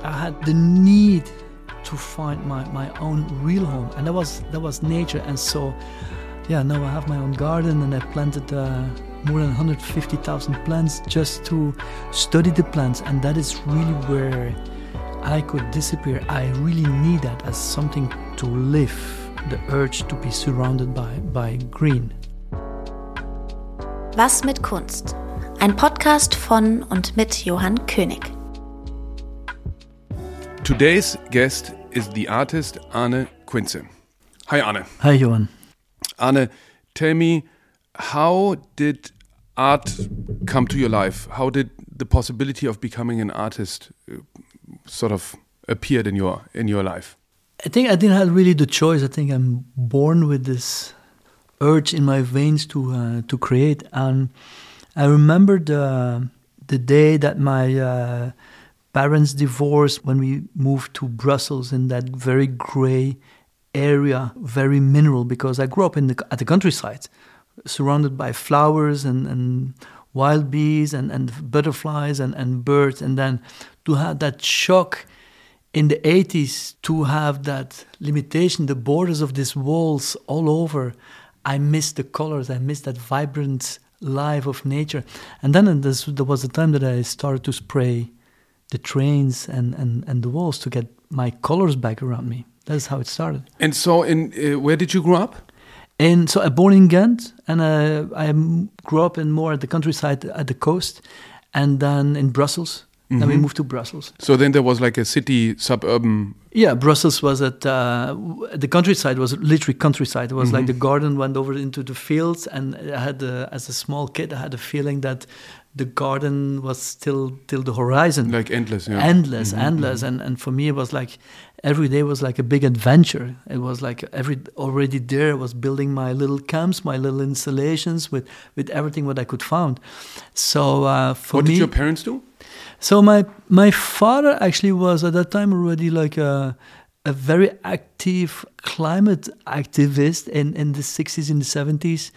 I had the need to find my own real home, and that was nature. And so, now I have my own garden, and I planted more than 150,000 plants just to study the plants, and that is really where I could disappear. I really need that as something to live, the urge to be surrounded by green. Was mit Kunst? Ein Podcast von und mit Johann König. Today's guest is the artist Arne Quinze. Hi, Arne. Hi, Johann. Arne, tell me, how did art come to your life? How did the possibility of becoming an artist sort of appeared in your life? I think I didn't have really the choice. I think I'm born with this urge in my veins to create. And I remember the day that my parents divorced, when we moved to Brussels in that very grey area, very mineral, because I grew up at the countryside, surrounded by flowers and wild bees and butterflies and birds. And then to have that shock in the 80s, to have that limitation, the borders of these walls all over, I missed the colors, I missed that vibrant life of nature. And then there was a time that I started to spray the trains and the walls to get my colors back around me. That's how it started. And so, where did you grow up? And so I born in Ghent, and I grew up more at the countryside, at the coast, and then in Brussels. Mm-hmm. Then we moved to Brussels. So then there was like a city, suburban... Yeah, Brussels was the countryside was literally countryside. It was like the garden went over into the fields, and I had as a small kid, I had a feeling that the garden was still till the horizon. Like endless, yeah. Endless. And for me, it was like every day was like a big adventure. It was like already there, I was building my little camps, my little installations with everything what I could find. So what did your parents do? So my father actually was at that time already like a very active climate activist in the 60s, in the 70s.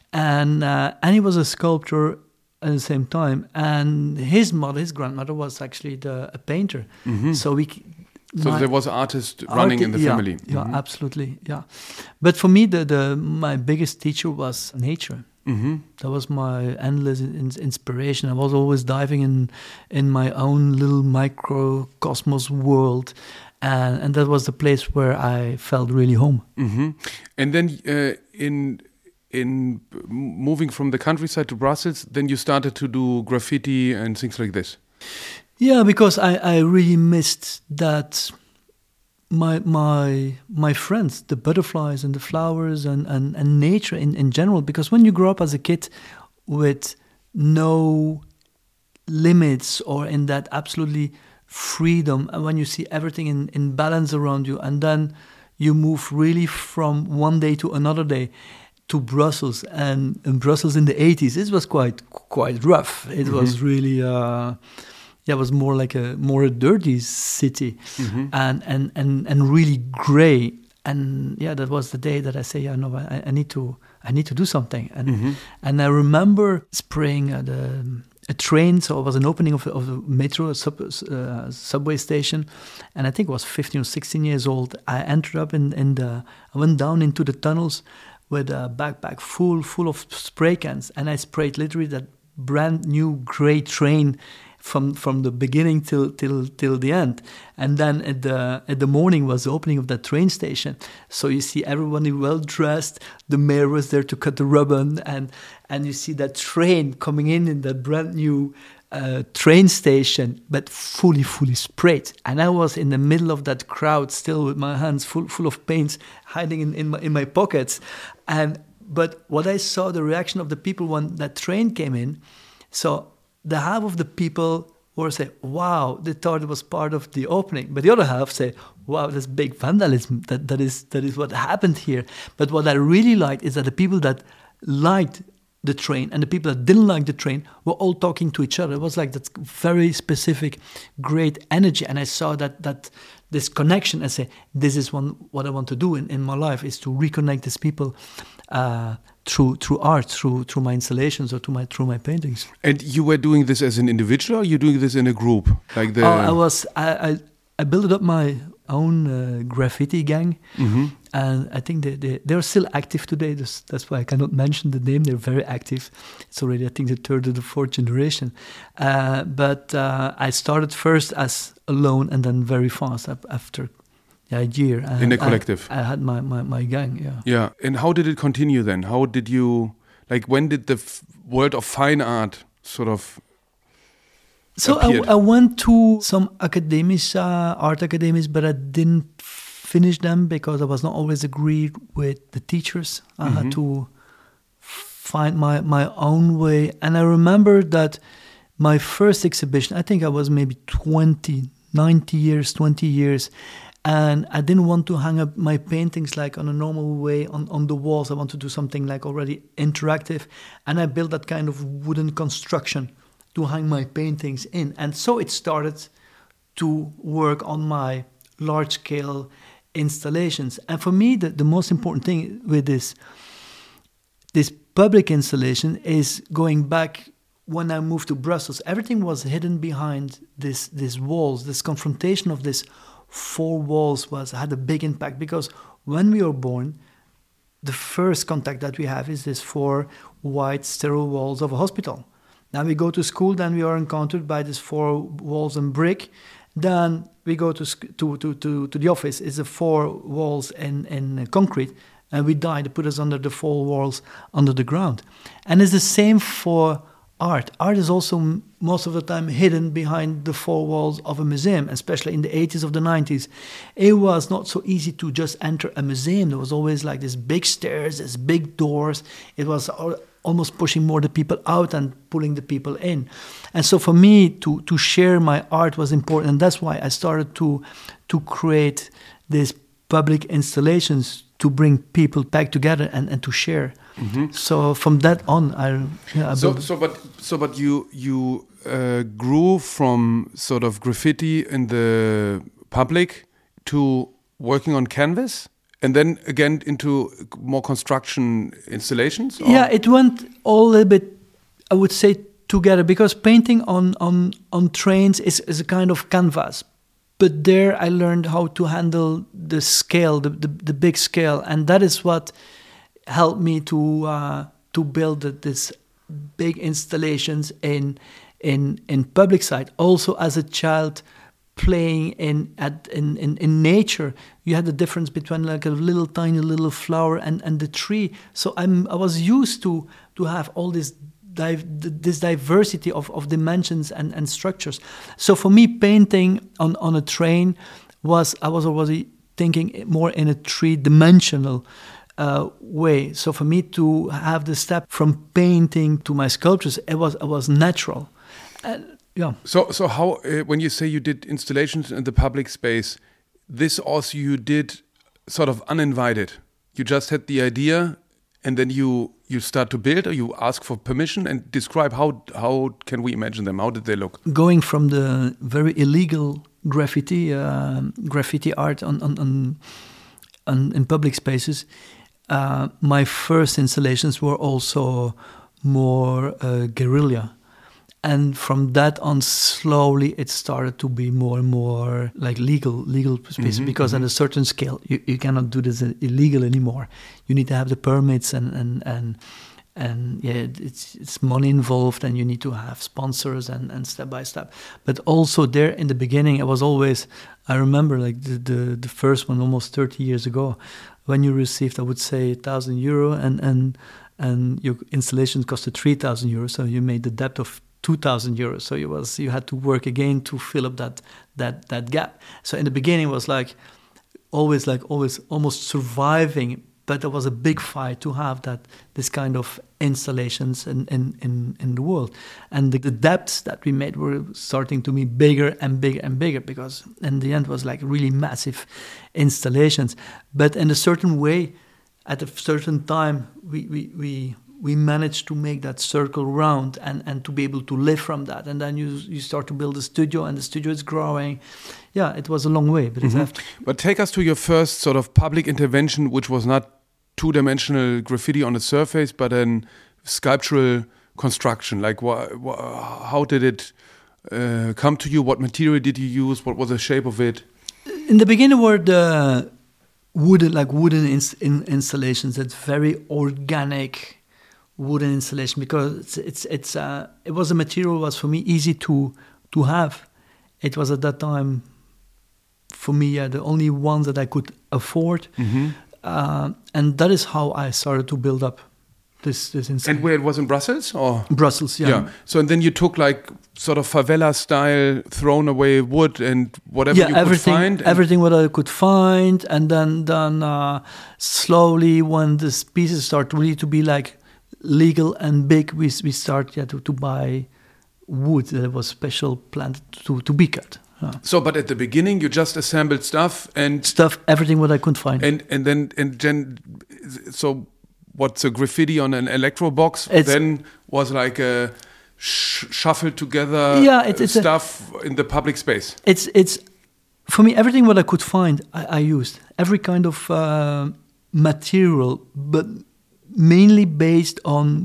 And he was a sculptor at the same time. And his grandmother was actually a painter. Mm-hmm. So there was an artist running in the family. Yeah, absolutely, yeah. But for me, my biggest teacher was nature. Mm-hmm. That was my endless inspiration. I was always diving in my own little microcosmos world, and that was the place where I felt really home. Mm-hmm. And then in moving from the countryside to Brussels, then you started to do graffiti and things like this. Yeah, because I really missed that. My friends, the butterflies and the flowers and nature in general, because when you grow up as a kid with no limits or in that absolutely freedom, and when you see everything in balance around you, and then you move really from one day to another day to Brussels, and in Brussels in the 80s, it was quite rough. It was really... it was more like a dirty city, and really grey. And that was the day that I say, I need to do something. And I remember spraying a train. So it was an opening of the metro, a subway station, and I think I was 15 or 16 years old. I entered up I went down into the tunnels with a backpack full of spray cans, and I sprayed literally that brand new grey train from the beginning till the end. And then at the morning was the opening of that train station. So you see everyone well dressed. The mayor was there to cut the ribbon, and you see that train coming in that brand new train station, but fully sprayed. And I was in the middle of that crowd, still with my hands full of paints, hiding in my pockets. But what I saw, the reaction of the people when that train came in. So the half of the people were say, wow, they thought it was part of the opening. But the other half say, wow, that's big vandalism. That is what happened here. But what I really liked is that the people that liked the train and the people that didn't like the train were all talking to each other. It was like that very specific, great energy. And I saw that this connection. I say, this is what I want to do in my life, is to reconnect these people through art, through my installations or through my paintings. And you were doing this as an individual, or you doing this in a group? Like I built up my own graffiti gang, and I think they're still active today. That's why I cannot mention the name. They're very active. It's already, I think, the third or the fourth generation. But I started first as alone, and then very fast after a year. In a collective. I had my gang, yeah. Yeah, and how did it continue then? How did you, like, when did the world of fine art sort of So I went to some academies, art academies, but I didn't finish them because I was not always agreed with the teachers. I had to find my own way. And I remember that my first exhibition, I think I was maybe 20 years, and I didn't want to hang up my paintings like on a normal way on the walls. I wanted to do something like already interactive. And I built that kind of wooden construction to hang my paintings in. And so it started to work on my large-scale installations. And for me, the most important thing with this public installation is going back when I moved to Brussels. Everything was hidden behind these walls. This confrontation of these four walls had a big impact, because when we are born, the first contact that we have is these four white sterile walls of a hospital. Now we go to school, then we are encountered by these four walls and brick. Then we go to the office, it's the four walls in concrete, and we die. They put us under the four walls under the ground. And it's the same for art. Art is also most of the time hidden behind the four walls of a museum, especially in the 80s of the 90s. It was not so easy to just enter a museum. There was always like these big stairs, these big doors. It was almost pushing more the people out and pulling the people in. And so for me, to share my art was important. And that's why I started to create these public installations to bring people back together and to share. So from that on, But you grew from sort of graffiti in the public to working on canvas, and then again into more construction installations? Or? Yeah, it went all a little bit, I would say, together, because painting on trains is a kind of canvas. But there I learned how to handle the scale, the big scale, and that is what helped me to build this big installations in public side. Also, as a child, playing in nature, you had the difference between like a little tiny little flower and the tree. So I was used to have all this diversity of dimensions and structures. So for me, painting on a train I was already thinking more in a three-dimensional way. So for me to have the step from painting to my sculptures, it was natural. Yeah. So how when you say you did installations in the public space, this also you did sort of uninvited. You just had the idea, and then you start to build, or you ask for permission, and describe how can we imagine them? How did they look? Going from the very illegal graffiti art in public spaces, my first installations were also more guerrilla. And from that on, slowly it started to be more and more like legal space, because at a certain scale you cannot do this illegal anymore. You need to have the permits and yeah, it's money involved, and you need to have sponsors and step by step. But also there in the beginning, I remember like the first one almost 30 years ago, when you received, I would say, €1,000 and your installation costed €3,000, so you made the debt of €2,000. So you had to work again to fill up that gap. So in the beginning it was always almost surviving, but there was a big fight to have this kind of installations in the world. And the depths that we made were starting to be bigger and bigger and bigger, because in the end it was like really massive installations. But in a certain way, at a certain time, we managed to make that circle round and to be able to live from that. And then you start to build a studio, and the studio is growing. Yeah, it was a long way, but But take us to your first sort of public intervention, which was not two-dimensional graffiti on a surface, but a sculptural construction. Like, how did it come to you? What material did you use? What was the shape of it? In the beginning were the wooden installations. It's very organic wooden installation because it was a material was for me easy to have. It was at that time for me the only one that I could afford, and that is how I started to build up this installation. And where it was in Brussels, or Brussels, yeah. So and then you took like sort of favela style thrown away wood and whatever you could find. Everything what I could find, and then slowly when the pieces start really to be like legal and big, we start to buy wood that was special planted to be cut. So, but at the beginning, you just assembled everything what I could find, and then so what's a graffiti on an electro box then was like a shuffled together stuff in the public space. It's for me everything what I could find I used every kind of material, but mainly based on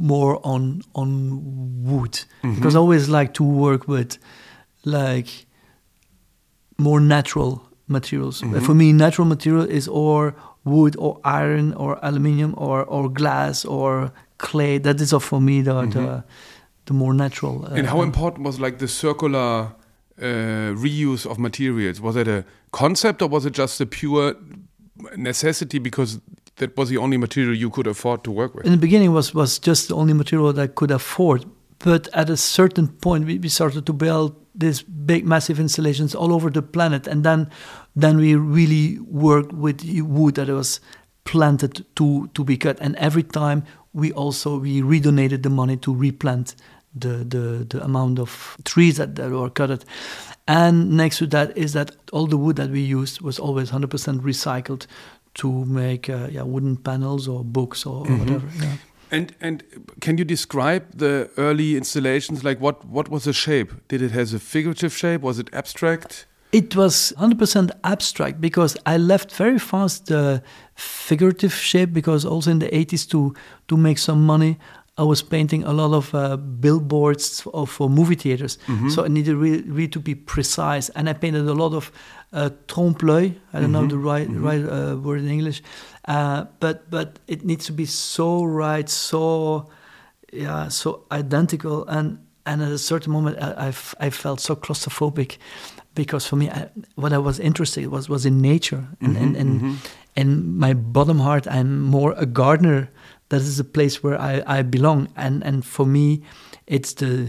wood, because I always like to work with like more natural materials. For me, natural material is or wood or iron or aluminium or glass or clay. That is for me the more natural. And how important was like the circular reuse of materials? Was it a concept or was it just a pure necessity because that was the only material you could afford to work with? In the beginning, was just the only material that I could afford. But at a certain point, we started to build these big, massive installations all over the planet, and then we really worked with wood that was planted to be cut. And every time we redonated the money to replant the amount of trees that were cut. And next to that is that all the wood that we used was always 100% recycled to make wooden panels or books or whatever. Yeah. And can you describe the early installations? Like what was the shape? Did it have a figurative shape? Was it abstract? It was 100% abstract because I left very fast the figurative shape because also in the 80s to make some money, I was painting a lot of billboards for movie theaters. So I needed really to be precise. And I painted a lot of trompe-l'œil. I don't know the right word in English. But it needs to be so right, so identical. And at a certain moment, I felt so claustrophobic because for me, what I was interested was in nature. And my bottom heart, I'm more a gardener. That is a place where I belong, and for me, it's the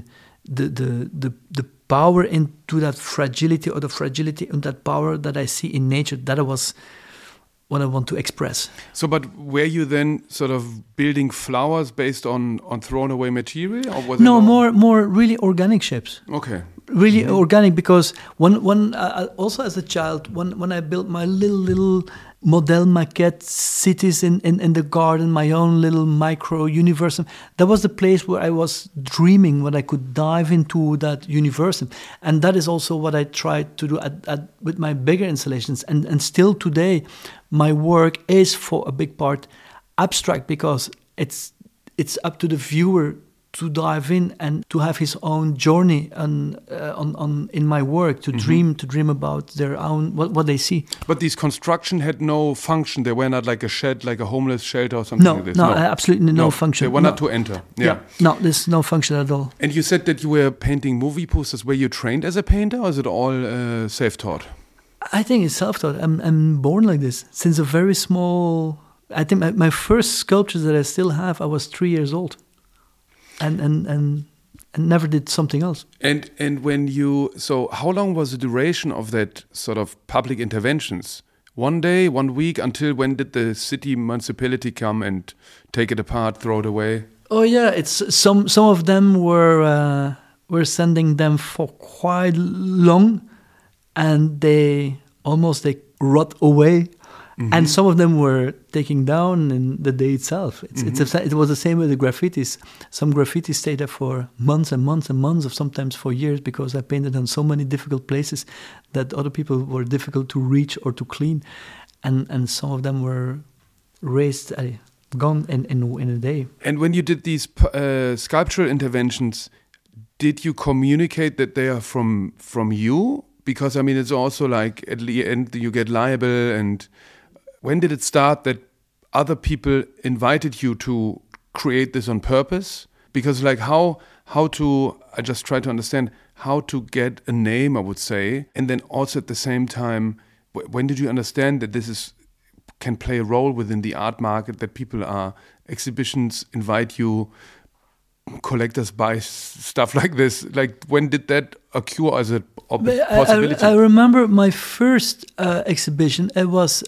power into that fragility, or the fragility and that power that I see in nature. That was what I want to express. So, but were you then sort of building flowers based on thrown away material, or was no more really organic shapes? Okay. Really organic, because when also as a child, when I built my little model maquette cities in the garden, my own little micro universe, that was the place where I was dreaming when I could dive into that universe. And that is also what I tried to do with my bigger installations. And still today, my work is for a big part abstract, because it's up to the viewer to dive in and to have his own journey on in my work, to dream about their own what they see. But these construction had no function. They were not like a shed, like a homeless shelter or something like this. No, absolutely no function. They were not to enter. Yeah. No, there's no function at all. And you said that you were painting movie posters. Were you trained as a painter, or is it all self-taught? I think it's self-taught. I'm born like this since a very small. I think my first sculptures that I still have, I was 3 years old. And never did something else. And when so how long was the duration of that sort of public interventions? 1 day, 1 week, until when did the city municipality come and take it apart, throw it away? Oh yeah, it's some of them were sending them for quite long, and they rot away. And some of them were taken down in the day itself. It was the same with the graffitis. Some graffitis stayed there for months and months and months, or sometimes for years, because I painted on so many difficult places that other people were difficult to reach or to clean. And some of them were gone in a day. And when you did these sculptural interventions, did you communicate that they are from you? because I mean, it's also like at the end you get liable. And when did it start that other people invited you to create this on purpose? Because like how to, I just try to understand how to get a name, I would say, and then also at the same time, when did you understand that this can play a role within the art market, that people are, exhibitions invite you, collectors buy stuff like this? Like, when did that occur as a possibility? I remember my first exhibition. It was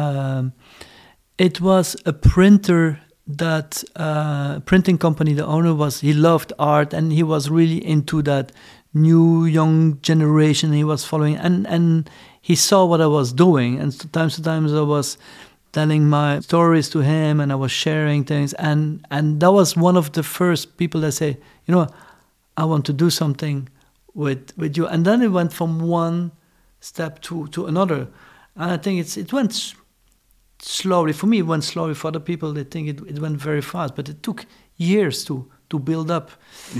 a printer that printing company. The owner he loved art, and he was really into that new young generation. He was following, and he saw what I was doing, and sometimes I was telling my stories to him, and I was sharing things, and that was one of the first people that say, you know, I want to do something with you. And then it went from one step to another, and I think it went slowly. For me, it went slowly. For other people, they think it went very fast, but it took years to build up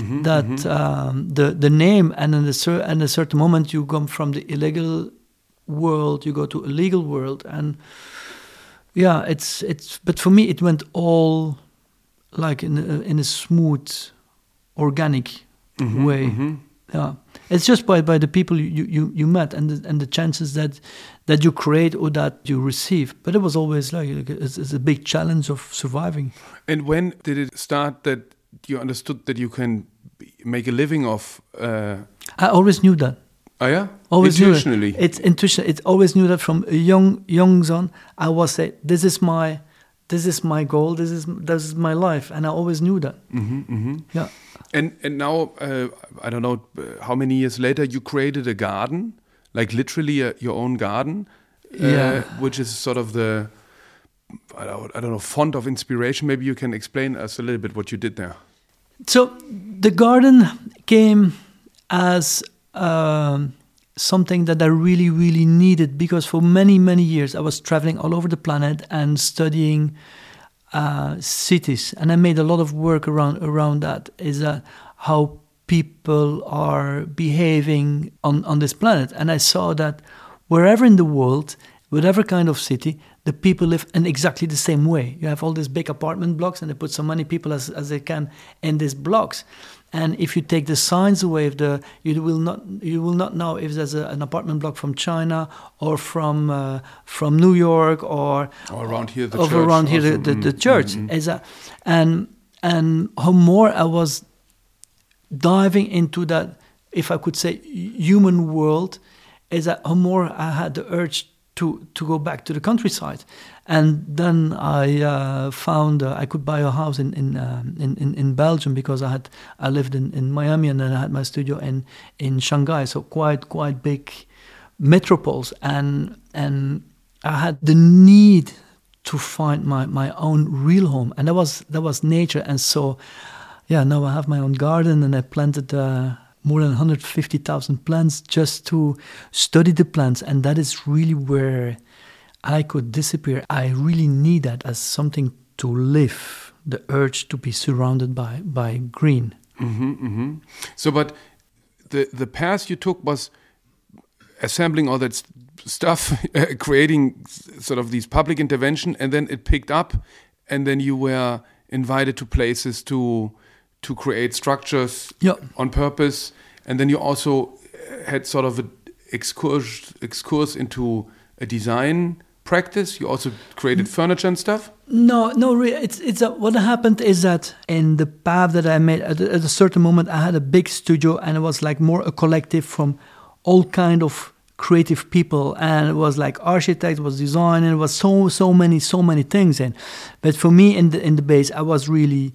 the name, and in a certain moment you come from the illegal world, you go to a legal world, and yeah, it's. But for me, it went all like in a smooth, organic way. Yeah, it's just by the people you met, and the chances that you create or that you receive. But it was always like it's a big challenge of surviving. And when did it start that you understood that you can make a living of? I always knew that. Oh yeah, always intuitionally. It's intuition. It always knew that from a young son. I was say, this is my goal. This is my life, and I always knew that. Yeah. And now I don't know how many years later you created a garden, like literally your own garden, which is sort of the I don't know, font of inspiration. Maybe you can explain us a little bit what you did there. So the garden came as something that I really, really needed, because for many, many years I was traveling all over the planet and studying cities, and I made a lot of work around that. Is that how people are behaving on this planet? And I saw that wherever in the world, whatever kind of city, the people live in exactly the same way. You have all these big apartment blocks, and they put so many people as they can in these blocks. And if you take the signs away, you will not know if there's an apartment block from China or from New York or around here the church. Around here the church. And how more I was diving into that, if I could say, human world, is that how more I had the urge to go back to the countryside. And then I found I could buy a house in Belgium, because I lived in Miami, and then I had my studio in Shanghai, so quite big metropoles, and I had the need to find my own real home, and that was nature. And so now I have my own garden, and I planted more than 150,000 plants just to study the plants, and that is really where I could disappear. I really need that as something to live, the urge to be surrounded by green. So, but the path you took was assembling all that stuff, creating sort of these public intervention, and then it picked up, and then you were invited to places to create structures on purpose, and then you also had sort of an excursus into a design practice. You also created furniture and stuff? No, really. It's what happened is that in the path that I made, at a certain moment, I had a big studio, and it was like more a collective from all kind of creative people, and it was like architects, it was design, and it was so many things. But for me, in the base, I was really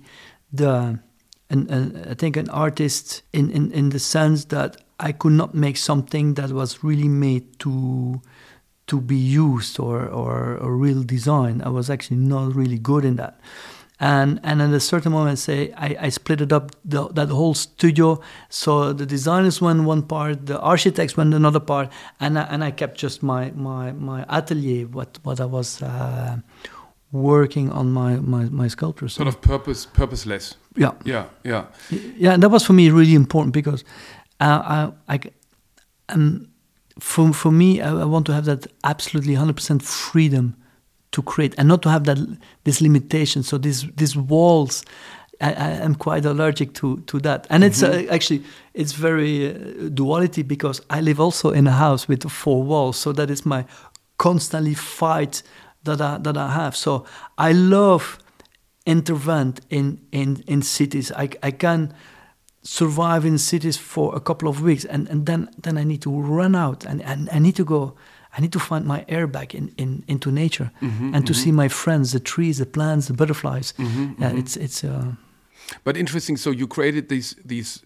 I think an artist in the sense that I could not make something that was really made to be used or real design. I was actually not really good in that. And at a certain moment, say I split it up, that whole studio. So the designers went one part, the architects went another part, and I kept just my atelier, what I was working on my sculptures. Sort of purposeless. Yeah. Yeah. And that was for me really important, because for me, I want to have that absolutely 100% freedom to create, and not to have this limitation. So these walls, I am quite allergic to that. And it's actually, it's very duality, because I live also in a house with 4 walls. So that is my constantly fight that I have. So I love intervent in cities. I can survive in cities for a couple of weeks, and then I need to run out, and I need to go. I need to find my air back into nature, and to see my friends, the trees, the plants, the butterflies. It's. But interesting. So you created these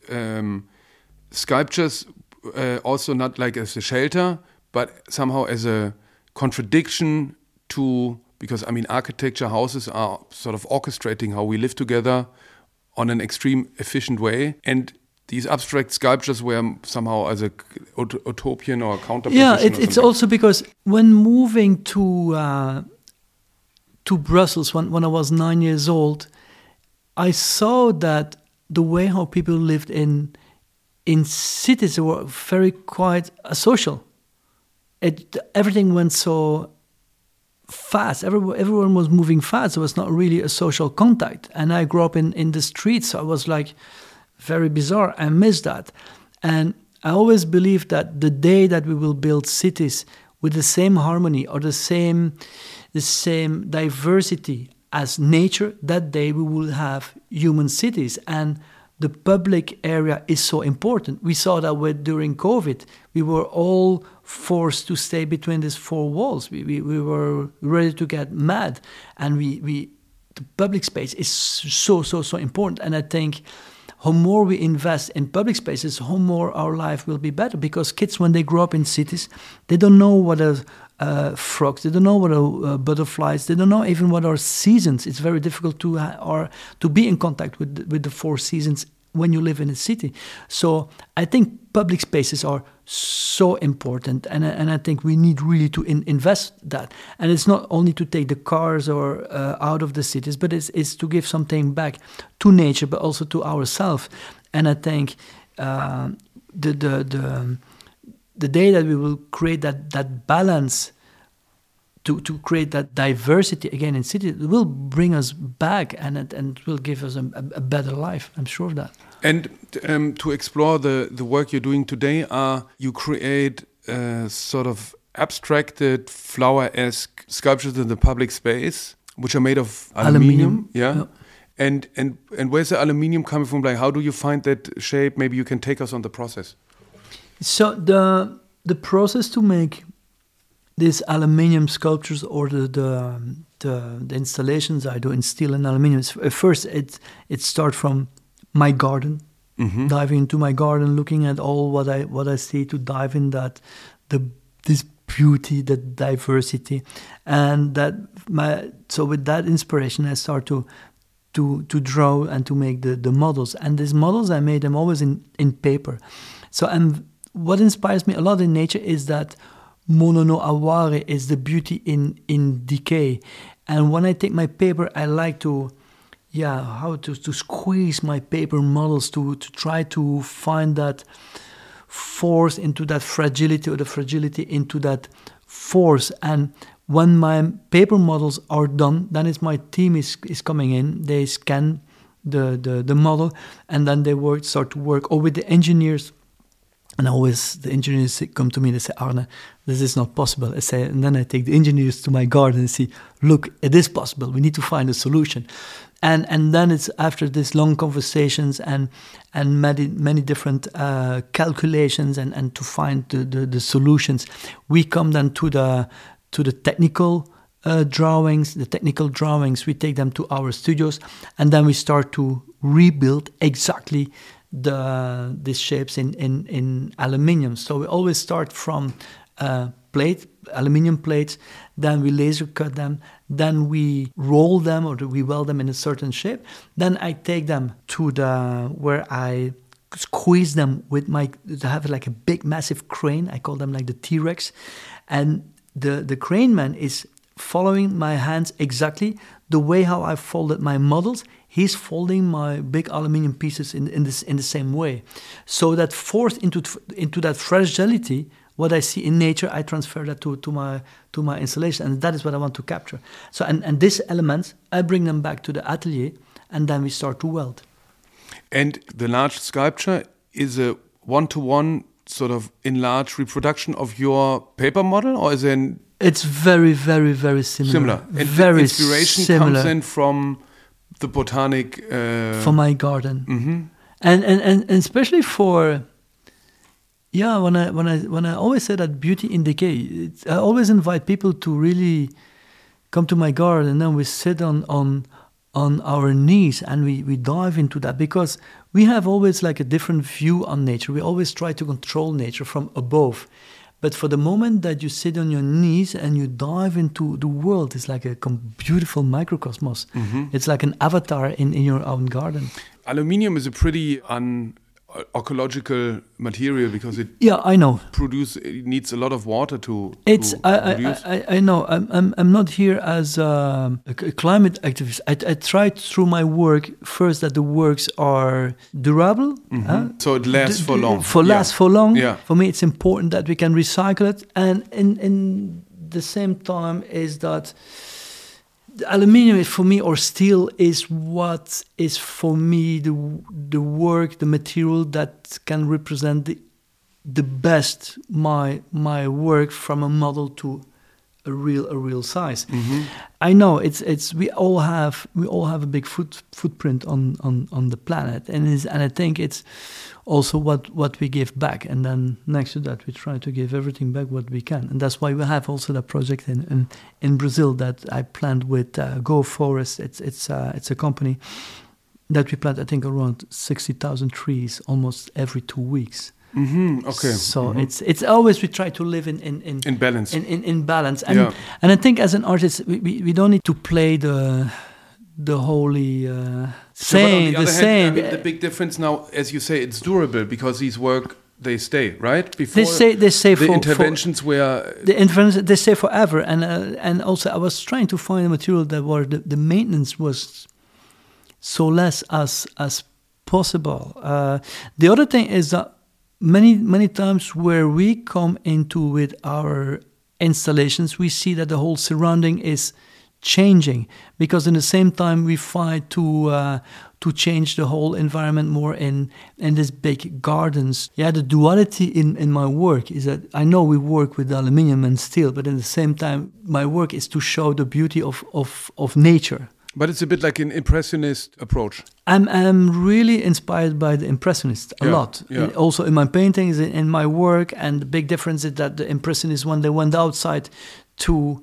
sculptures, also not like as a shelter, but somehow as a contradiction to, because I mean, architecture, houses are sort of orchestrating how we live together on an extreme efficient way, and these abstract sculptures were somehow as a utopian or counterposition. Yeah, it's also because when moving to Brussels when I was 9 years old, I saw that the way how people lived in cities were very quite social. Everything went so fast. Everyone was moving fast. There was not really a social contact. And I grew up in the streets, so I was like, very bizarre. I miss that. And I always believe that the day that we will build cities with the same harmony or the same diversity as nature, that day we will have human cities. And the public area is so important. We saw that during COVID, we were all forced to stay between these 4 walls. We were ready to get mad. And the public space is so important. And I think how more we invest in public spaces, how more our life will be better. Because kids, when they grow up in cities, they don't know what are frogs, they don't know what are butterflies, they don't know even what are seasons. It's very difficult to be in contact with the 4 seasons when you live in a city. So I think public spaces are so important, and I think we need really to invest that. And it's not only to take the cars or out of the cities, but it's to give something back to nature, but also to ourselves. And I think the day that we will create that balance, to create that diversity again in cities, it will bring us back, and it will give us a better life. I'm sure of that. And to explore the work you're doing today, you create sort of abstracted, flower-esque sculptures in the public space, which are made of aluminium. Yeah. And where's the aluminium coming from? Like, how do you find that shape? Maybe you can take us on the process. So the process to make these aluminium sculptures, or the installations I do in steel and aluminium, first it starts from my garden, diving into my garden, looking at all what I see, to dive in this beauty, that diversity, and so with that inspiration I start to draw and to make the models. And these models, I made them always in paper. So what inspires me a lot in nature is that mono no aware is the beauty in decay. And when I take my paper, I like to squeeze my paper models to try to find that force into that fragility, or the fragility into that force. And when my paper models are done, then my team is coming in. They scan the model, and then they start to work, or with the engineers. And always the engineers come to me and they say, Arne, this is not possible. And then I take the engineers to my garden and say, look, it is possible. We need to find a solution. And then it's after these long conversations and many different calculations and to find the solutions, we come then to the technical drawings. The technical drawings, we take them to our studios, and then we start to rebuild exactly these shapes in aluminium. So we always start from aluminium plates, then we laser cut them, then we roll them, or we weld them in a certain shape. Then I take them to where I squeeze them to have like a big massive crane. I call them like the T-Rex. And the crane man is following my hands exactly the way how I folded my models. He's folding my big aluminium pieces in the same way. So that force into that fragility what I see in nature, I transfer that to my installation, and that is what I want to capture. So and these elements, I bring them back to the atelier, and then we start to weld. And the large sculpture is a one-to-one sort of enlarged reproduction of your paper model, or is it? It's very, very, very similar. And very the inspiration similar. comes in from the botanic. For my garden, Mm-hmm. and especially for. Yeah, when I always say that beauty in decay, I always invite people to really come to my garden, and then we sit on our knees and we dive into that, because we have always like a different view on nature. We always try to control nature from above. But for the moment that you sit on your knees and you dive into the world, it's like a beautiful microcosmos. Mm-hmm. It's like an avatar in your own garden. Aluminium is a pretty ecological material because it I know. it needs a lot of water to It's produce. I know. I'm not here as a climate activist. I tried through my work first that the works are durable, So it lasts for long. Lasts for long. Yeah. For me, it's important that we can recycle it, and in the same time is that the aluminium is for me, or steel is what is for me the work, the material that can represent the best my work from a model to a real size. Mm-hmm. I know it's we all have a big footprint on the planet, and I think it's also what we give back, and then next to that we try to give everything back what we can, and that's why we have also that project in Brazil that I planned with Go Forest. It's a company that we plant, I think, around 60,000 trees almost every 2 weeks. Mm-hmm. Okay. So it's always we try to live in balance. In balance, and I think as an artist we don't need to play the holy saying, the saying. The big difference now, as you say, it's durable because these work they stay, right? Before they say the for interventions were the interventions they stay forever, and also I was trying to find a material that where the maintenance was so less as possible. The other thing is that many times where we come into with our installations, we see that the whole surrounding is changing, because in the same time we fight to change the whole environment more in these big gardens. Yeah, the duality in my work is that I know we work with aluminium and steel, but at the same time my work is to show the beauty of nature. But it's a bit like an impressionist approach. I'm really inspired by the Impressionists a lot. Yeah. Also in my paintings, in my work, and the big difference is that the Impressionists, when they went outside to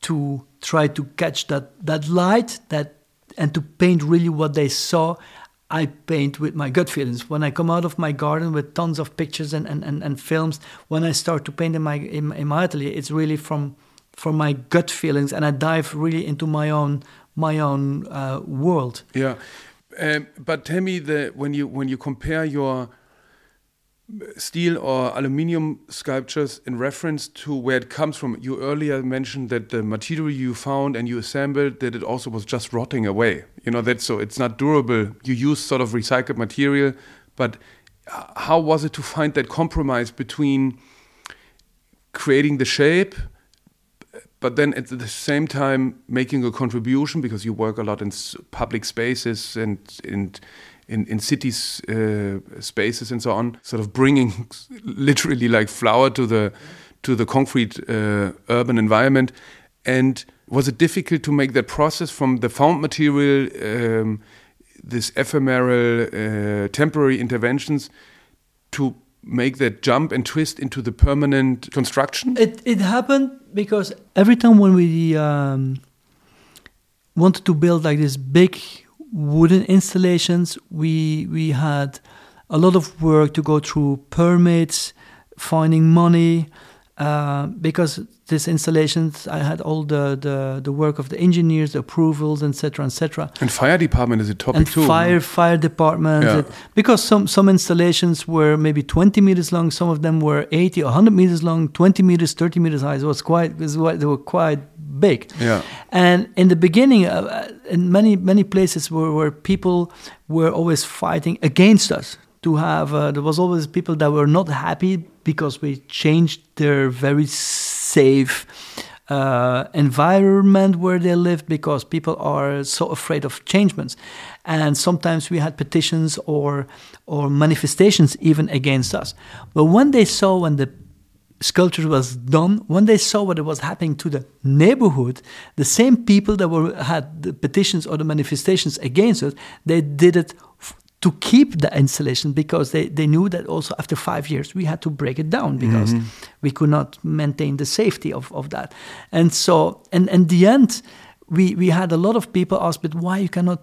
try to catch that light and to paint really what they saw, I paint with my gut feelings. When I come out of my garden with tons of pictures and films, when I start to paint in my atelier, it's really from my gut feelings, and I dive really into my own world. Yeah, but tell me when you compare your steel or aluminium sculptures in reference to where it comes from. You earlier mentioned that the material you found and you assembled, that it also was just rotting away. You know, that's so it's not durable. You use sort of recycled material, but how was it to find that compromise between creating the shape, but then at the same time making a contribution, because you work a lot in public spaces and in cities spaces and so on, sort of bringing literally like flour to the concrete urban environment. And was it difficult to make that process from the found material, this ephemeral temporary interventions, to make that jump and twist into the permanent construction? It happened because every time when we wanted to build like this big wooden installations, we had a lot of work to go through, permits, finding money, because these installations, I had all the work of the engineers, the approvals, etc., etc. And fire department is a topic and too. Fire department, Yeah. because some installations were maybe 20 meters long, some of them were 80 or 100 meters long, 20 meters, 30 meters high. They were quite big. Yeah. And in the beginning, in many places where people were always fighting against us. to have. There was always people that were not happy because we changed their very safe environment where they lived, because people are so afraid of changements. And sometimes we had petitions or manifestations even against us. But when they saw, when the sculpture was done, when they saw what was happening to the neighborhood, the same people that had the petitions or the manifestations against us, they did it to keep the installation, because they knew that also after 5 years we had to break it down, because we could not maintain the safety of that. And so, and in the end, we had a lot of people ask, but why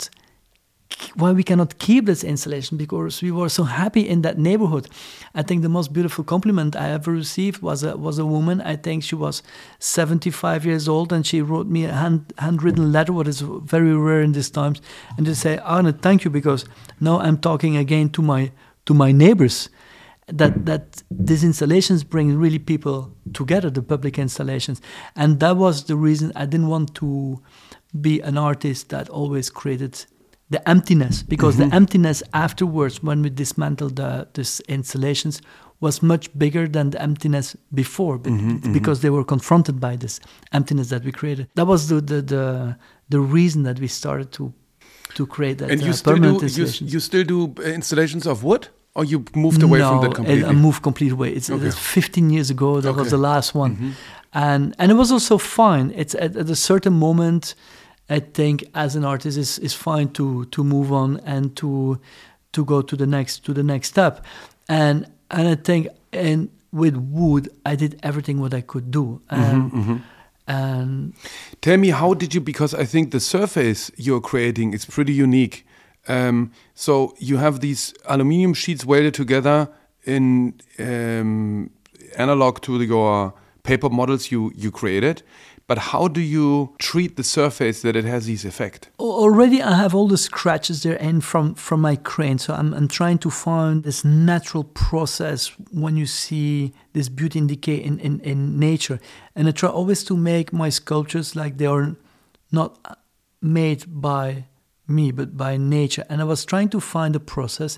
we cannot keep this installation, because we were so happy in that neighborhood. I think the most beautiful compliment I ever received was a woman. I think she was 75 years old, and she wrote me a handwritten letter, what is very rare in these times, and they say, Arne, thank you, because now I'm talking again to my neighbors, that these installations bring really people together, the public installations. And that was the reason I didn't want to be an artist that always created the emptiness, because the emptiness afterwards, when we dismantled these installations, was much bigger than the emptiness before, because they were confronted by this emptiness that we created. That was the reason that we started to create that. And you still do installations of wood, or you moved away from that completely? I moved completely away. It's 15 years ago. That was the last one, and it was also fine. It's at a certain moment, I think, as an artist, is fine to move on and to go to the next step, and I think, and with wood, I did everything what I could do. And tell me, how did you? Because I think the surface you're creating is pretty unique. So you have these aluminium sheets welded together in analog to your paper models you created. But how do you treat the surface that it has this effect? Already I have all the scratches there in from my crane. So I'm trying to find this natural process when you see this beauty and decay in nature. And I try always to make my sculptures like they are not made by me, but by nature. And I was trying to find a process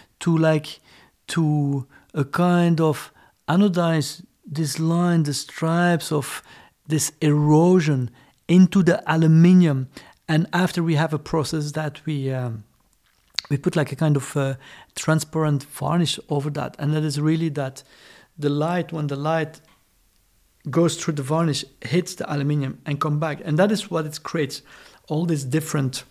to a kind of anodize this line, the stripes of this erosion into the aluminium, and after we have a process that we put like a kind of transparent varnish over that, and that is really that the light, when the light goes through the varnish, hits the aluminium and come back, and that is what it creates, all these different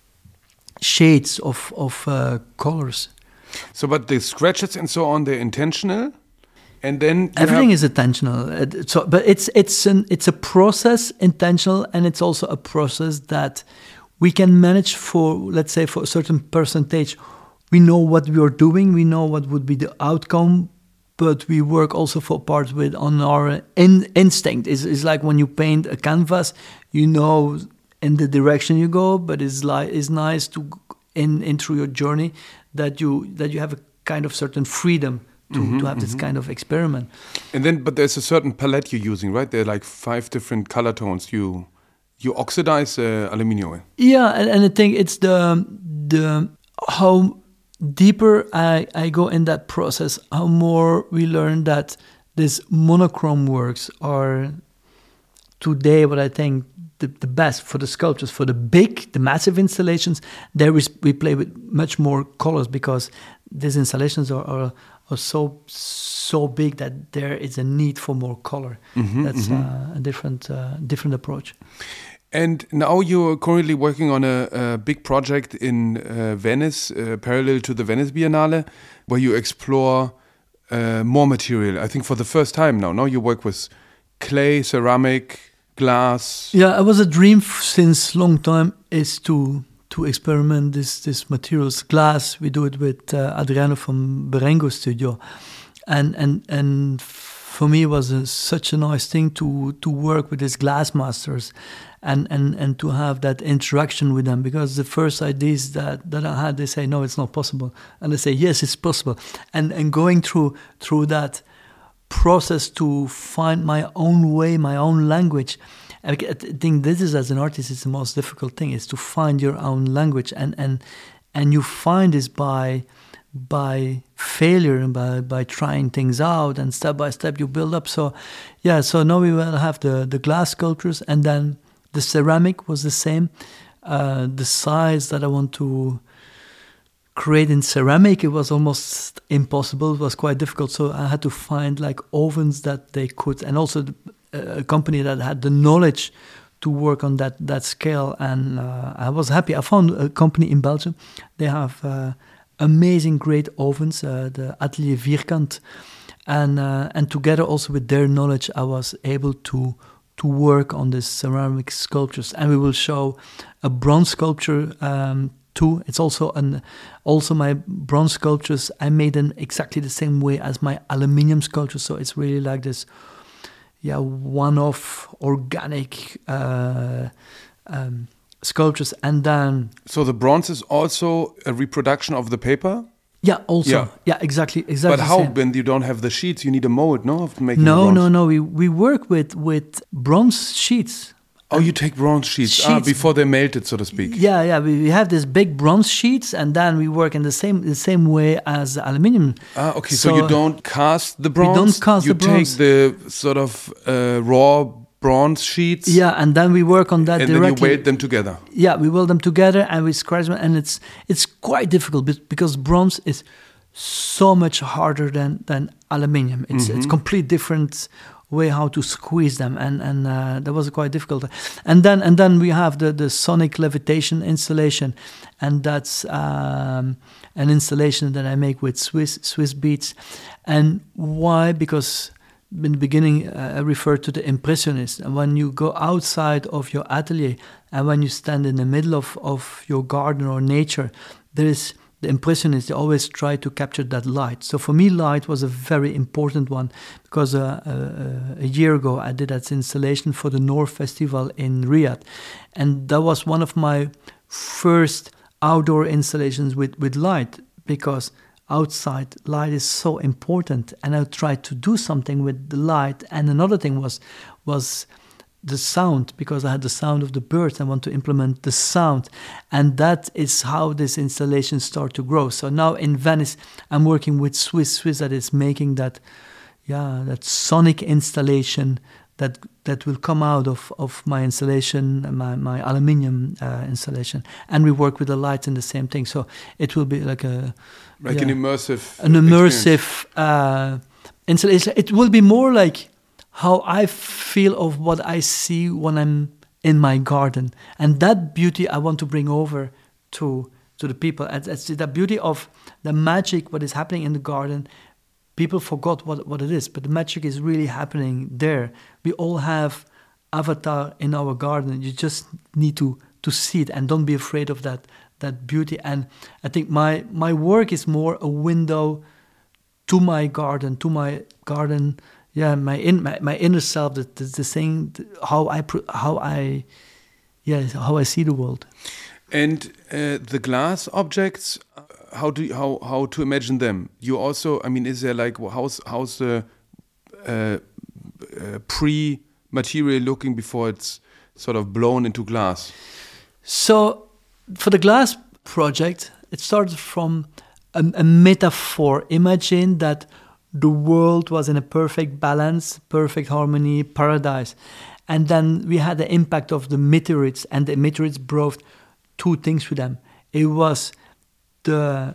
shades of colors. So, but the scratches and so on, they're intentional. And then everything is intentional. But it's a process, intentional, and it's also a process that we can manage for, let's say, for a certain percentage. We know what we are doing. We know what would be the outcome, but we work also for part on our instinct. It's like when you paint a canvas, you know in the direction you go, but it's nice to in through your journey that you have a kind of certain freedom to have this kind of experiment. And then, but there's a certain palette you're using, right? There are like 5 different color tones. You oxidize aluminium. Yeah, and I think it's the how deeper I go in that process, how more we learn that these monochrome works are today what I think the best for the sculptures, for the massive installations. There we play with much more colors, because these installations are so big that there is a need for more color. That's a different approach. And now you're currently working on a big project in Venice, parallel to the Venice Biennale, where you explore more material. I think for the first time now. Now you work with clay, ceramic, glass. Yeah, it was a dream since long time is to experiment this materials. Glass, we do it with Adriano from Berengo Studio, and for me it was such a nice thing to work with these glass masters and to have that interaction with them, because the first ideas that I had, they say no, it's not possible, and I say yes, it's possible, and going through that process to find my own way, my own language. I think this is, as an artist, it's the most difficult thing, is to find your own language, and you find this by by failure and by trying things out, and step by step you build up. So now we will have the glass sculptures, and then the ceramic was the same. The size that I want to create in ceramic, it was almost impossible. It was quite difficult. So I had to find like ovens that they could, and also a company that had the knowledge to work on that scale. And I was happy. I found a company in Belgium. They have amazing, great ovens, the Atelier Vierkant. And together also with their knowledge, I was able to work on this ceramic sculptures. And we will show a bronze sculpture too. It's also my bronze sculptures, I made them exactly the same way as my aluminium sculptures. So it's really like this, one-off organic sculptures. And then... So the bronze is also a reproduction of the paper? Yeah, also. Yeah, exactly. But how, when you don't have the sheets, you need a mold, no? Of making no. bronze? We work with bronze sheets. Oh, you take bronze sheets before they're melted, so to speak. Yeah. We have this big bronze sheets, and then we work in the same way as aluminium. Okay. So you don't cast the bronze. We don't cast the bronze. You take the sort of raw bronze sheets. Yeah, and then we work on that directly. And then you weld them together. Yeah, we weld them together and we scratch them, and it's quite difficult because bronze is so much harder than aluminium. It's complete different way how to squeeze them, and that was quite difficult. And then we have the sonic levitation installation, and that's an installation that I make with Swiss beads. And why? Because in the beginning I referred to the impressionists, and when you go outside of your atelier and when you stand in the middle of your garden or nature, there is the impressionists. They always try to capture that light. So for me, light was a very important one, because a year ago I did that installation for the Noor Festival in Riyadh, and that was one of my first outdoor installations with light, because outside light is so important, and I tried to do something with the light. And another thing was the sound, because I had the sound of the birds. I want to implement the sound, and that is how this installation started to grow. So now in Venice, I'm working with Swiss that is making that sonic installation that will come out of my installation, my aluminium installation, and we work with the lights in the same thing. So it will be like an immersive installation. It will be more like how I feel of what I see when I'm in my garden, and that beauty I want to bring over to the people. It's the beauty of the magic, what is happening in the garden. People forgot what it is, but the magic is really happening there. We all have avatar in our garden. You just need to see it, and don't be afraid of that beauty. And I think my work is more a window to my garden, Yeah, my inner self, the thing, how I see the world. And the glass objects, how to imagine them? You also, I mean, is there like how's the pre-material looking before it's sort of blown into glass? So for the glass project, it started from a metaphor. Imagine that the world was in a perfect balance, perfect harmony, paradise. And then we had the impact of the meteorites, and the meteorites brought two things with them. It was the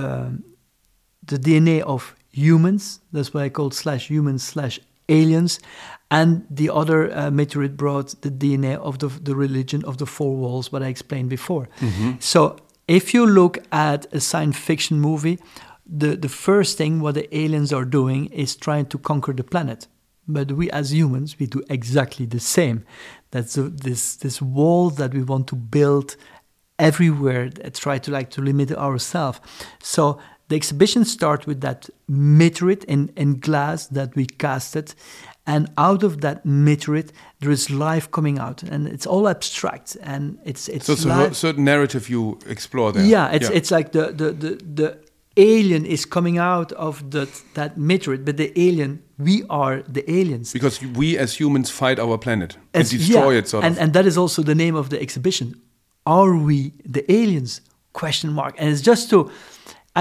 DNA of humans, that's what I called /humans/aliens, and the other meteorite brought the DNA of the religion of the four walls, what I explained before. Mm-hmm. So if you look at a science fiction movie, the first thing what the aliens are doing is trying to conquer the planet. But we as humans, we do exactly the same. That's this wall that we want to build everywhere, try to limit ourselves. So the exhibition starts with that meteorite in glass that we casted, and out of that meteorite there is life coming out, and it's all abstract, and it's so it's a certain narrative you explore there. Yeah, it's like the alien is coming out of that meteorite, but the alien, we are the aliens. Because we as humans fight our planet and destroy it, sort of. And that is also the name of the exhibition. Are we the aliens? ? And it's just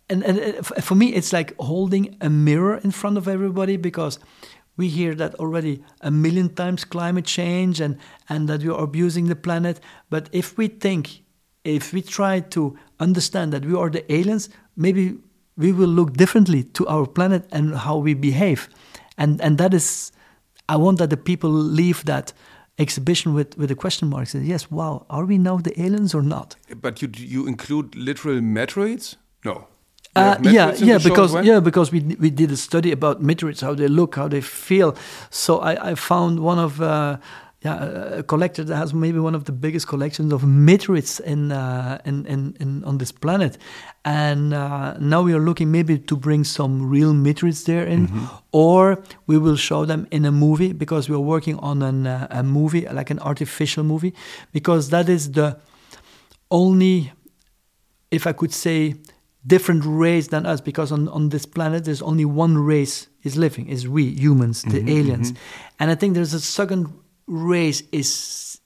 for me, it's like holding a mirror in front of everybody, because we hear that already a million times, climate change and that we are abusing the planet. But if we try to understand that we are the aliens, maybe we will look differently to our planet and how we behave. And that is, I want that the people leave that exhibition with a question mark. Say, yes, wow, are we now the aliens or not? But you include literal meteoroids? No. Because we did a study about meteorites, how they look, how they feel. So I found one of a collector that has maybe one of the biggest collections of meteorites in on this planet, and now we are looking maybe to bring some real meteorites there in, or we will show them in a movie, because we are working on a movie, like an artificial movie, because that is the only, if I could say, different race than us, because on this planet there's only one race is living, is we humans, the aliens, and I think there's a second race is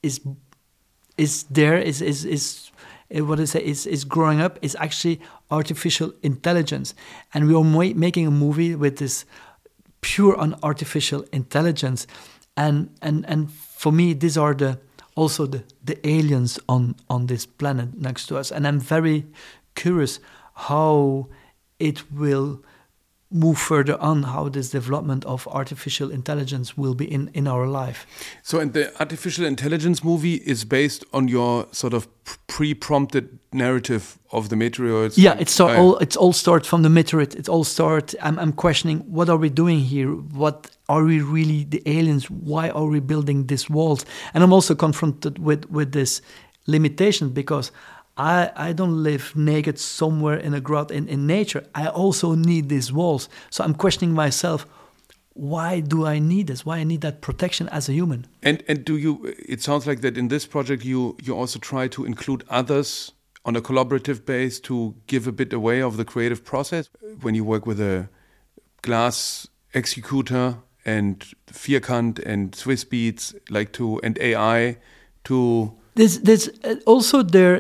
growing up, is actually artificial intelligence, and we are making a movie with this pure on artificial intelligence, and for me these are also the aliens on this planet next to us, and I'm very curious how it will move further on, how this development of artificial intelligence will be in our life. So, and the artificial intelligence movie is based on your sort of pre-prompted narrative of the meteoroids? Yeah, it all starts from the meteorite. It all starts, I'm questioning, what are we doing here? What are we really the aliens? Why are we building these walls? And I'm also confronted with this limitation, because I don't live naked somewhere in a grot in nature. I also need these walls. So I'm questioning myself, why do I need this? Why I need that protection as a human? And do you, it sounds like that in this project you also try to include others on a collaborative base to give a bit away of the creative process. When you work with a glass executor and Vierkant and Swiss Beats, and AI to... There's also there.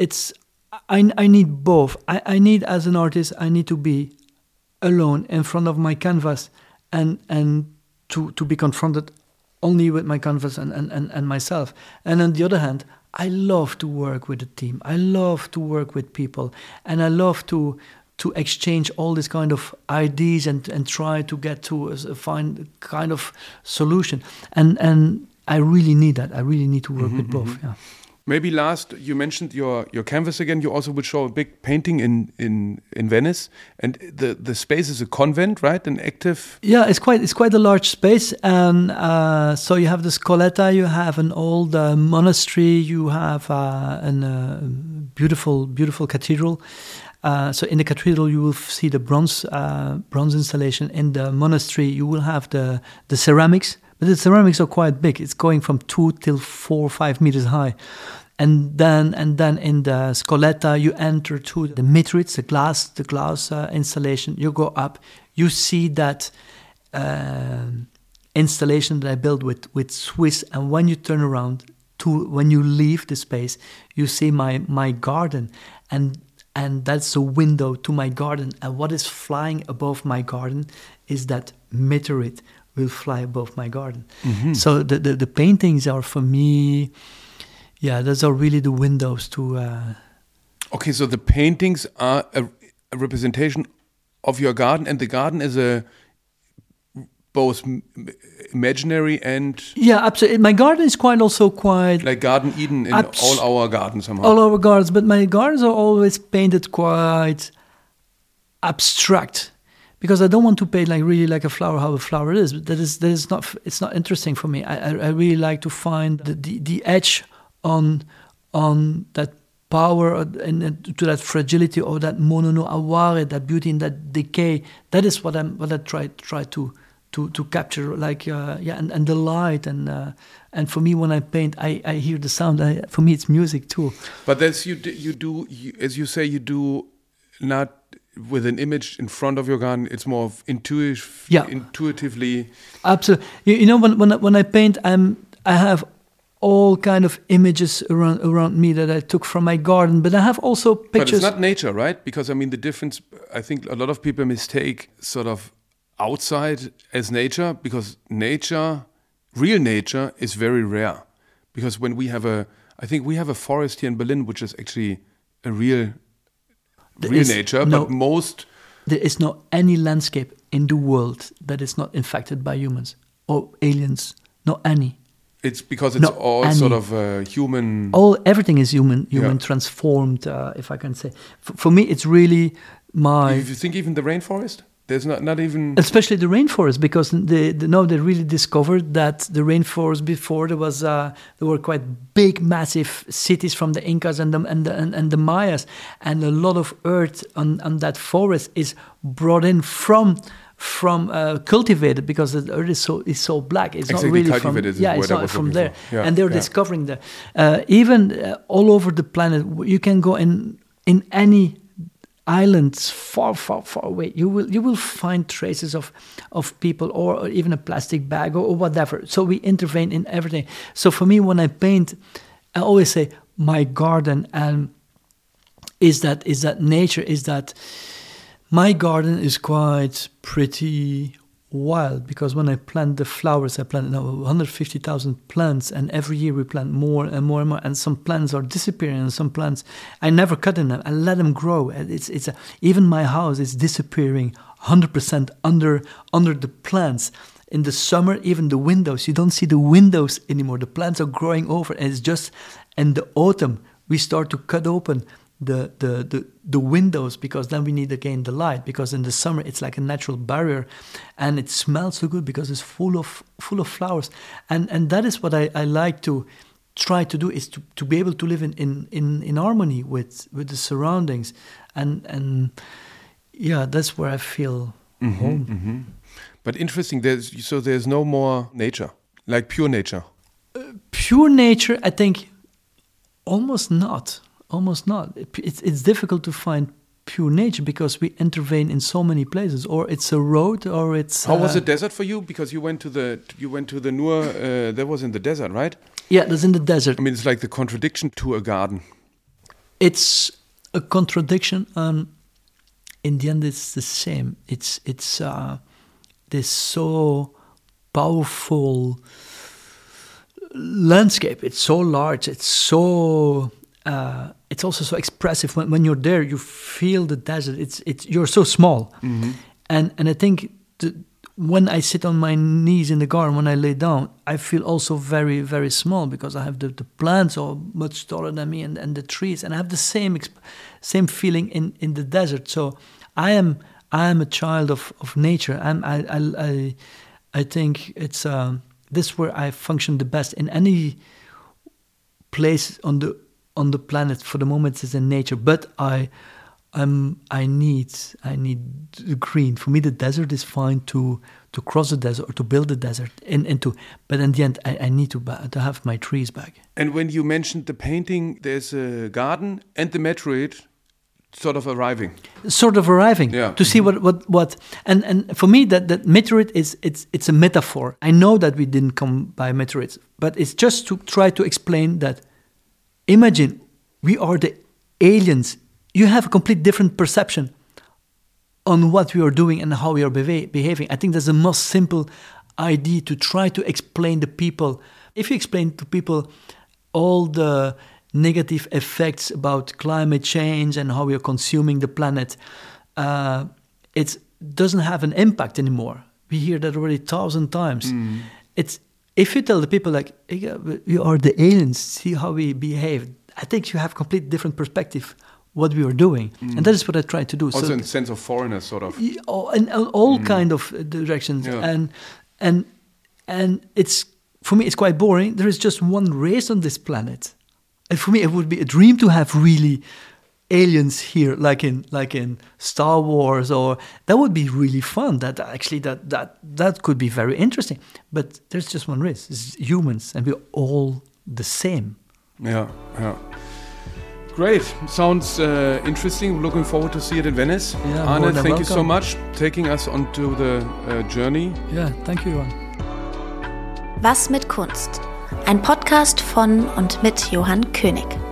I need both. I need, as an artist, I need to be alone in front of my canvas, and to be confronted only with my canvas and myself. And on the other hand, I love to work with a team. I love to work with people, and I love to exchange all this kind of ideas and try to get to find a kind of solution. And I really need that. I really need to work with both. Yeah. Maybe last, you mentioned your canvas again. You also would show a big painting in Venice, and the space is a convent, right? An active. Yeah, it's quite a large space, and so you have the Scoletta, you have an old monastery, you have a beautiful cathedral. So in the cathedral you will see the bronze installation. In the monastery you will have the ceramics. But the ceramics are quite big. It's going from 2 till 4 or 5 meters high. And then in the Scoletta, you enter to the meteorites, the glass installation. You go up, you see that installation that I built with Swiss. And when you turn around, when you leave the space, you see my garden. And that's a window to my garden. And what is flying above my garden is that meteorite will fly above my garden. So the paintings are, for me, those are really the windows to... Okay, so the paintings are a representation of your garden, and the garden is both imaginary and... Yeah, absolutely. My garden is quite... Like Garden Eden in all our gardens somehow. All our gardens, but my gardens are always painted quite abstract. Because I don't want to paint really like a flower, how a flower is. That is not. It's not interesting for me. I really like to find the edge on that power and to that fragility, or that mono no aware, that beauty in that decay. That is what I try to capture. And the light and for me, when I paint, I hear the sound. For me, it's music too. But as you do, as you say, you do not. With an image in front of your garden, it's more intuitively. Absolutely. You know, when I paint, I have all kind of images around me that I took from my garden, but I have also pictures. But it's not nature, right? Because I mean, the difference, I think a lot of people mistake sort of outside as nature, because nature, real nature, is very rare. Because when we have I think we have a forest here in Berlin, which is actually a real nature, but most... There is no any landscape in the world that is not infected by humans or aliens, not any. It's because it's all sort of human... Everything is human transformed, if I can say. For me, it's really my... If you think even the rainforest? There's not even... Especially the rainforest, because they really discovered that the rainforest before there were quite big, massive cities from the Incas and the Mayas, and a lot of earth on that forest is brought in from cultivated, because the earth is so black. It's exactly, not really cultivated from it's not from there, and they're discovering that even all over the planet. You can go in any islands far away, you will find traces of people, or even a plastic bag or whatever. So we intervene in everything. So for me, when I paint, I always say my garden, and is that nature, is that my garden is quite pretty wild, because when I plant the flowers, I plant now 150,000 plants, and every year we plant more and more and more, and some plants are disappearing, and some plants I never cut in them. I let them grow. Even my house is disappearing 100% under the plants. In the summer, even the windows, you don't see the windows anymore. The plants are growing over, and it's just in the autumn we start to cut open the windows, because then we need again the light, because in the summer it's like a natural barrier, and it smells so good because it's full of flowers, and that is what I like to try to do, is to be able to live in harmony with the surroundings, and that's where I feel home. Mm-hmm. But interesting, there's no more nature, like pure nature. Pure nature, I think, almost not. It's difficult to find pure nature, because we intervene in so many places, or it's a road, or it's... How was the desert for you? Because you went to the Nur, that was in the desert, right? Yeah, that's in the desert. I mean, it's like the contradiction to a garden. It's a contradiction, and in the end it's the same. It's this so powerful landscape. It's so large, it's so... it's also so expressive. When you're there, you feel the desert. You're so small, and I think when I sit on my knees in the garden, when I lay down, I feel also very, very small, because I have the plants are much taller than me, and the trees, and I have the same feeling in the desert. So I am a child of nature. I think it's this where I function the best in any place on the planet. For the moment, it's in nature, but I need the green. For me, the desert is fine to cross the desert or to build the desert but in the end, I need to have my trees back. And when you mentioned the painting, there's a garden and the meteorite sort of arriving. To see what and for me that meteorite it's a metaphor. I know that we didn't come by meteorites, but it's just to try to explain that. Imagine we are the aliens. You have a complete different perception on what we are doing and how we are behaving. I think that's the most simple idea, to try to explain to people. If you explain to people all the negative effects about climate change and how we are consuming the planet, it doesn't have an impact anymore. We hear that already 1,000 times. If you tell the people, like, you are the aliens, see how we behave, I think you have complete different perspective what we are doing. And that is what I try to do. Also in the sense of foreigners, sort of. In all kind of directions. Yeah. And it's, for me, it's quite boring. There is just one race on this planet. And for me, it would be a dream to have really aliens here, like in Star Wars, or that would be really fun. That could be very interesting. But there's just one race. It's humans, and we're all the same. Yeah. Great. Sounds interesting. Looking forward to see it in Venice. Yeah, Arne, thank welcome. you so much taking us onto the journey. Yeah, thank you, Johan. Was mit Kunst? Ein Podcast von und mit Johann König.